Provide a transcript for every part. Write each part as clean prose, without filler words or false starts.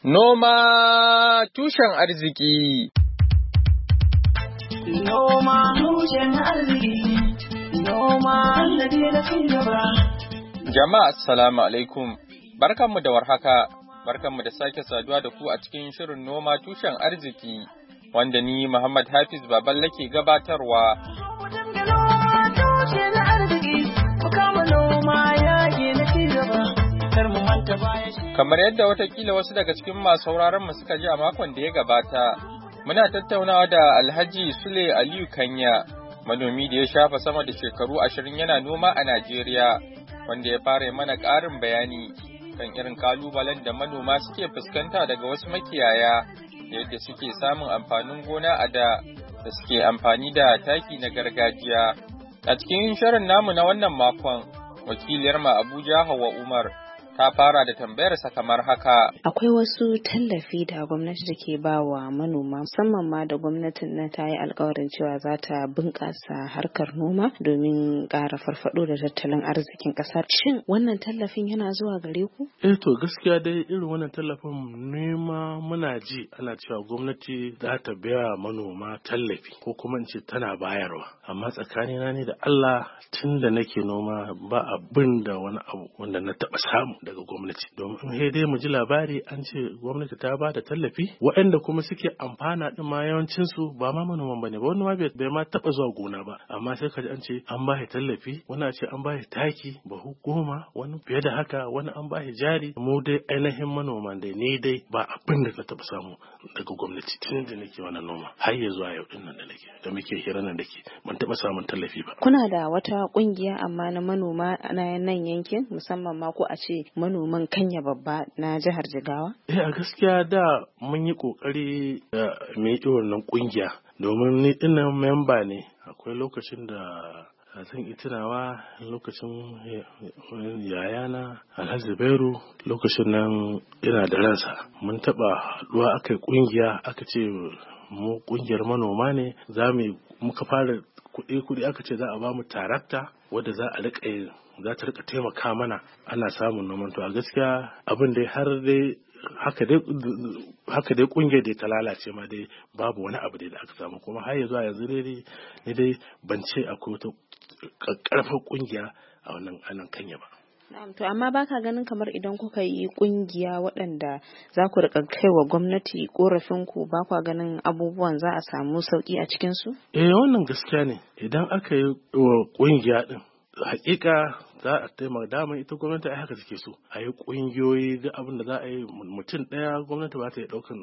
Noma tushen arziki. Noma tushen arziki. Noma sannadi na cigaba. Jama'a assalamu alaikum. Barkanmu da warhaka. Barkanmu da sake saduwa da ku a cikin shirin noma tushen arziki wanda ni Muhammad Hafiz Baballe ke gabatarwa. Kamar yadda watakila wasu daga cikin masu sauraron mu suka ji a makon da ya gabata, muna tattaunawa da Alhaji Sule Aliyu Kanya, manomi da ya shafa sama da shekaru 20 yana noma a Najeriya, wanda ya fara mana ƙarin bayani kan irin kalubalen da manoma suke fuskanta daga wasu makiyaya, da yadda suke samun amfanin gona a da suke amfani da taki na gargajiya. A cikin shirin namu na wannan makon, wakiliyar mu Abuja Hauwa Umar ta fara da tambayarsa kamar haka. Akwai wasu tallafi da gwamnati take ba wa manoma, musamman ma da gwamnatin nan ta yi alkawarin cewa za ta bunƙasa harkar noma domin ƙara farfaɗo da tattalin arzikin ƙasar. Shin wannan tallafin yana zuwa gare ku? To gaskiya dai irin wannan tallafin nema muna ji ana cewa gwamnati za ta biya manoma tallafi ko kuma in ce tana bayarwa. Amma tsakanina ne da Allah tun da nake noma ba abin da wani abu wanda na taɓa samu daga gwamnati, domin in dai mu ji labari an ce gwamnati ta ba da tallafi waɗanda kuma suke amfana din ma yawancin su ba ma manoman bane ba, wani ma bai ma taba zuwa gona ba, amma sai ka ji an ce an ba shi tallafi, wani ce an ba shi taki bahu 10, wani fiye da haka, wani an ba shi jari. Mu dai ainihin manoman dai ni dai ba abin da ka taba samu daga gwamnati tun da nake wannan noma har ya zuwa yau din nan da muke hira nan dake ban taba samun tallafi ba. Kuna da wata kungiya amma na manoma na nan yankin, musamman ma ko a ce manoman Kanya babba na jihar Jigawa? A gaskiya da mun yi kokari mu yi wannan kungiya, domin ni dinnan memba ne. Akwai lokacin da zan yi tunawa, lokacin yayana Alhaji Zubairu, lokacin nan ina da ransa, mun taba haduwa aka yi kungiya, aka ce mu kungiyar manoma ne, muka fara kuɗi aka ce za a ba mu tarakta wadda za ta rika taimaka mana ana samun noman. To a gaskiya abin dai har dai haka dai kungiyar dai ta lalace ma dai babu wani abu dai da aka samu, kuma har yanzu dai ni dai ban ce akwai wata karfar kungiya a wannan Kanya ba. To amma baka ganin kamar idan kuka yi kungiya waɗanda za ku rika kaiwa gwamnati korafin ku, ba kwa ganin abubuwan za a samu sauki a cikin su? Wannan gaskiya ne. Idan aka yi kungiya din, hakika za a taimaka. Dama ita gwamnati ai haka take so a yi kungiyoyi, duk abin da za a yi mutum ɗaya gwamnati ba ta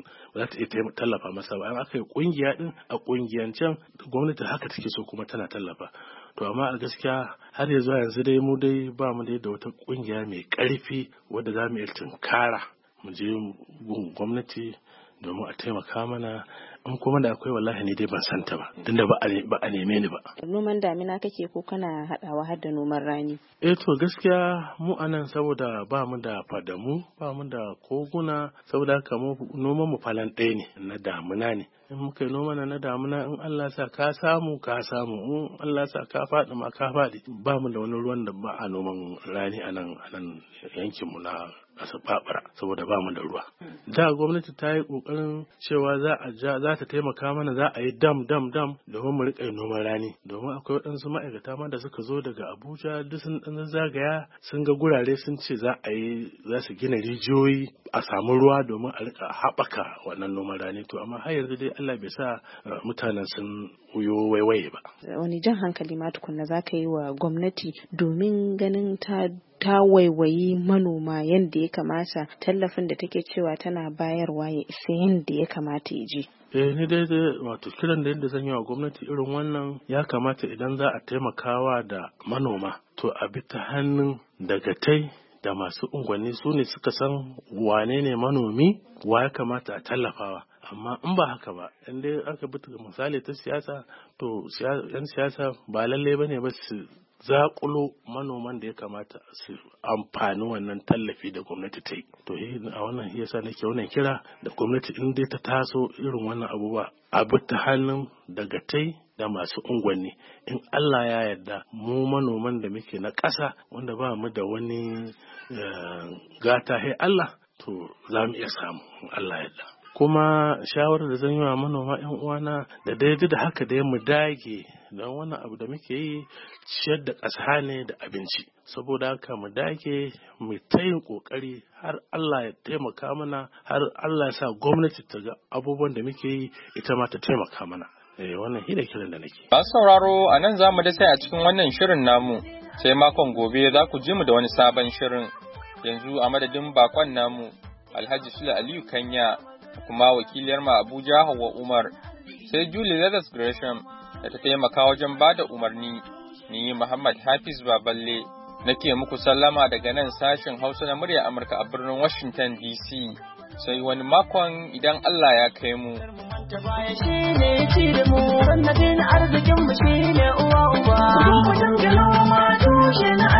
iya tallafa masa ba. An aka yi kungiya din, a kungiyancen gwamnati haka take so kuma tana tallafa. To amma a gaskiya har yanzu dai mu dai ba mu dai da wata kungiya mai ƙarfi wadda za mu iya tunkara mu je gun gwamnati domin a taimaka mana. In kuma da akwai, wallahi ni dai ban santa ba, tunda ba a neme ni ba. Noman damina kake ko kana haɗawa har da noman rani? To gaskiya mu anan saboda ba mu da fadamu, ba mu da koguna, saboda haka mu noman mu falan ɗaya ne, na damina ne. In muka yi noma na damina, in Allah sa ka samu, in Allah sa ka faɗi ma ka faɗi. Ba mu da wani ruwan da ba a noman rani a nan yankin mu na Babura, saboda ba mu da ruwa. Da gwamnati ta yi kokarin cewa za ta taimaka mana, za a yi dam domin mu rika yin noman rani, domin akwai waɗansu ma'aikata ma da suka zo daga Abuja, duk sun ɗan zagaya sun ga gurare, sun ce za su gina rijiyoyi a samu ruwa domin a rika haɓaka wannan noman rani. To amma har yanzu dai Allah bai sa mutanen sun uyo waiwaye ba. Wani jan hankali ma tukunna za ka yi wa gwamnati domin ganin ta waiwayi manoma yadda ya kamata, tallafin da take cewa tana bayarwa ya isa yadda ya kamata ya je? Ni dai wato kiran da yadda zan yi wa gwamnati irin wannan, ya kamata idan za a taimakawa da manoma, to a bi ta hannun dagatai da masu unguwanni, su ne suka san wane ne manomi, wa ya kamata a tallafawa. Amma in ba haka ba, in dai aka bi misali ta siyasa, to yan siyasa ba lallai bane ba su zakulo manoman da ya kamata su amfani wannan tallafi da gwamnati ta yi. To a wannan yasa nake wannan kira da gwamnati, in dai ta taso irin wannan abubuwa, a bi ta hannun dagatai da masu unguwanni. In Allah ya yarda, mu manoman da muke na ƙasa, wanda ba mu da wani gata, Allah, to za mu iya samu in Allah ya yarda. Kuma shawarar da zan yi wa manoma 'yan uwana da daidai da haka dai mu dage don wannan abu da muke yi ciyar da ƙasa ne da abinci, saboda haka mu dage mu ta yin ƙoƙari har Allah ya taimaka mana, har Allah ya sa gwamnati ta ga abubuwan da muke yi ita ma ta taimaka mana. Wannan shi da kiran da nake. Ba sauraro a nan za mu da sai a cikin wannan shirin namu, sai makon gobe za ku ji mu da wani sabon shirin. Yanzu a madadin bakon namu Alhaji Sule Aliyu Kanya, kuma wakiliyar ma Abuja Hauwa Umar, sai Julie Leathers Gresham da ta taimaka wajen bada umarni. Ni Muhammad Hafiz Baballe nake muku sallama daga nan sashen Hausa na murya Amurka a birnin Washington DC. Sai wani makon idan Allah ya kai mu.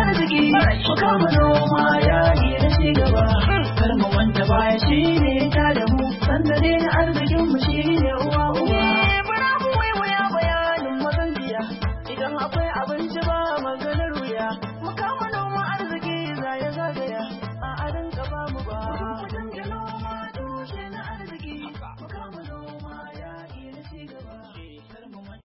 Kar mu wanda baya shi ne